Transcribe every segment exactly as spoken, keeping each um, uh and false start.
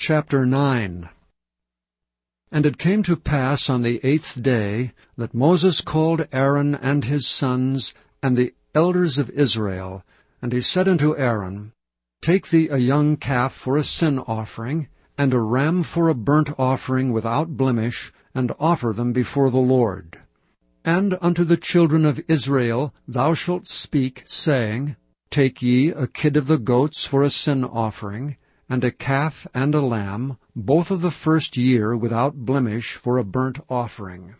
Chapter nine. And it came to pass on the eighth day that Moses called Aaron and his sons and the elders of Israel, and he said unto Aaron, Take thee a young calf for a sin offering, and a ram for a burnt offering without blemish, and offer them before the Lord. And unto the children of Israel thou shalt speak, saying, Take ye a kid of the goats for a sin offering, and a calf and a lamb, both of the first year without blemish, for a burnt offering.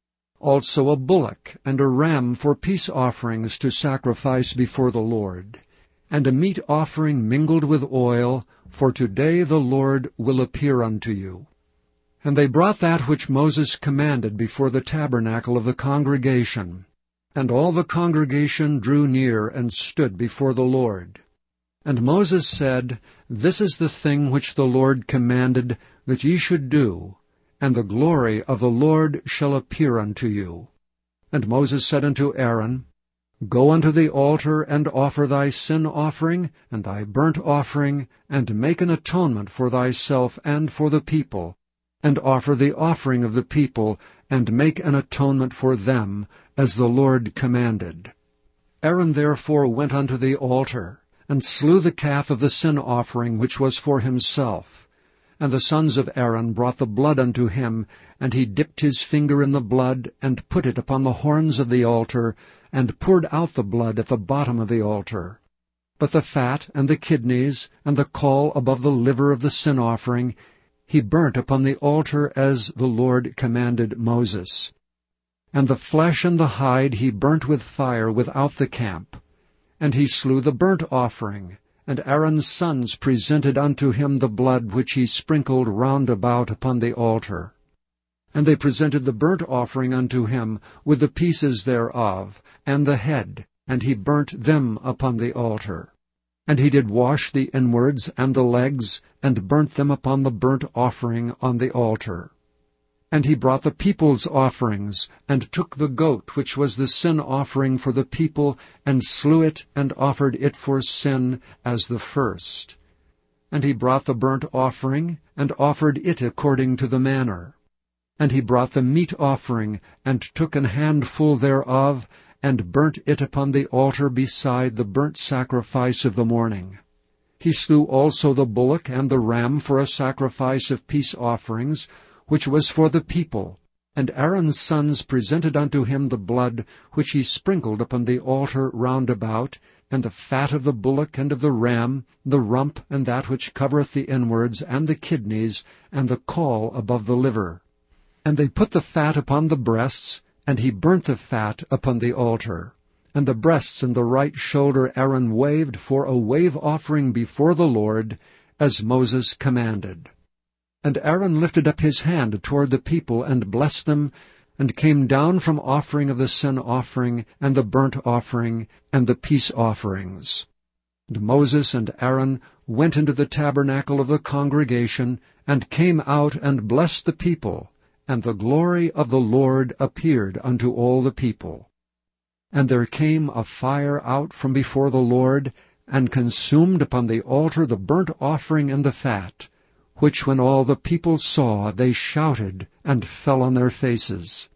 Also a bullock and a ram for peace offerings to sacrifice before the Lord, and a meat offering mingled with oil, for today the Lord will appear unto you. And they brought that which Moses commanded before the tabernacle of the congregation. And all the congregation drew near and stood before the Lord. And Moses said, This is the thing which the Lord commanded that ye should do, and the glory of the Lord shall appear unto you. And Moses said unto Aaron, Go unto the altar, and offer thy sin offering, and thy burnt offering, and make an atonement for thyself and for the people, and offer the offering of the people, and make an atonement for them, as the Lord commanded. Aaron therefore went unto the altar, and slew the calf of the sin offering which was for himself. And the sons of Aaron brought the blood unto him, and he dipped his finger in the blood, and put it upon the horns of the altar, and poured out the blood at the bottom of the altar. But the fat, and the kidneys, and the caul above the liver of the sin offering, he burnt upon the altar as the Lord commanded Moses. And the flesh and the hide he burnt with fire without the camp. And he slew the burnt offering, and Aaron's sons presented unto him the blood which he sprinkled round about upon the altar. And they presented the burnt offering unto him, with the pieces thereof, and the head, and he burnt them upon the altar. And he did wash the inwards and the legs, and burnt them upon the burnt offering on the altar. And he brought the people's offerings, and took the goat which was the sin offering for the people, and slew it, and offered it for sin as the first. And he brought the burnt offering, and offered it according to the manner. And he brought the meat offering, and took an handful thereof, and burnt it upon the altar beside the burnt sacrifice of the morning. He slew also the bullock and the ram for a sacrifice of peace offerings, which was for the people. And Aaron's sons presented unto him the blood which he sprinkled upon the altar round about, and the fat of the bullock and of the ram, the rump and that which covereth the inwards, and the kidneys, and the caul above the liver. And they put the fat upon the breasts, and he burnt the fat upon the altar. And the breasts and the right shoulder Aaron waved for a wave offering before the Lord, as Moses commanded. And Aaron lifted up his hand toward the people, and blessed them, and came down from offering of the sin offering, and the burnt offering, and the peace offerings. And Moses and Aaron went into the tabernacle of the congregation, and came out and blessed the people, and the glory of the Lord appeared unto all the people. And there came a fire out from before the Lord, and consumed upon the altar the burnt offering and the fat, which when all the people saw, they shouted, and fell on their faces.